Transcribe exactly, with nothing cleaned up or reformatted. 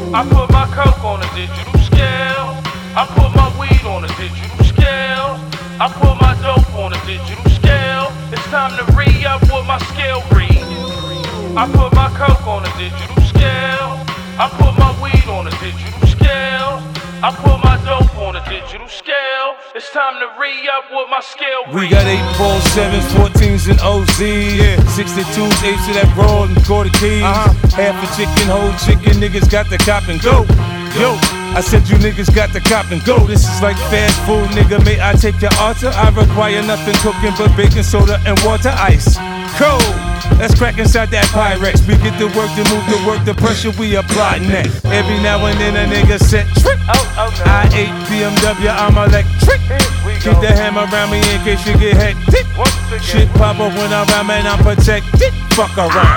I put my coke on a digital scale. I put my weed on a digital scale. I put my dope on a digital scale. It's time to re-up what my scale reads. I put my coke on a digital scale. I put my weed on a digital scale. I put my dope on a digital scale. It's time to re-up what my scale reads. We got eight four sevens, fourteens, and O Z. Yeah. sixty-twos, eights of that roll and quarter keys. Uh-huh. Half a chicken, whole chicken, niggas got the cop and go. Yo, I said you niggas got the cop and go. This is like fast food, nigga. May I take your order? I require nothing cooking but baking soda and water ice. Cold. Let's crack inside that Pyrex. We get the work to move the work, the pressure we apply next. Every now and then a nigga set trick. Oh, okay. I eight B M W, I'm electric. Keep the hammer around me in case you get hectic. Shit pop up when I'm around, man, I'm protected. Fuck around.